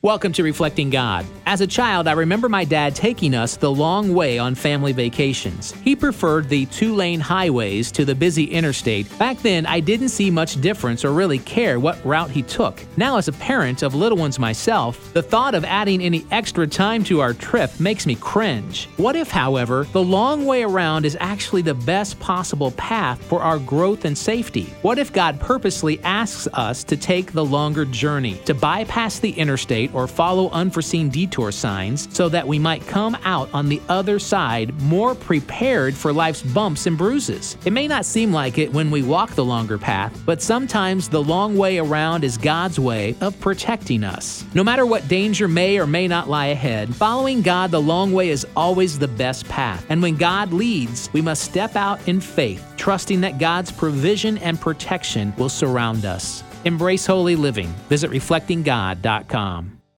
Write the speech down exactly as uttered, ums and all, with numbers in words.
Welcome to Reflecting God. As a child, I remember my dad taking us the long way on family vacations. He preferred the two-lane highways to the busy interstate. Back then, I didn't see much difference or really care what route he took. Now, as a parent of little ones myself, the thought of adding any extra time to our trip makes me cringe. What if, however, the long way around is actually the best possible path for our growth and safety? What if God purposely asks us to take the longer journey, to bypass the interstate or follow unforeseen detour signs so that we might come out on the other side more prepared for life's bumps and bruises? It may not seem like it when we walk the longer path, but sometimes the long way around is God's way of protecting us. No matter what danger may or may not lie ahead, following God the long way is always the best path. And when God leads, we must step out in faith, trusting that God's provision and protection will surround us. Embrace holy living. Visit reflecting god dot com.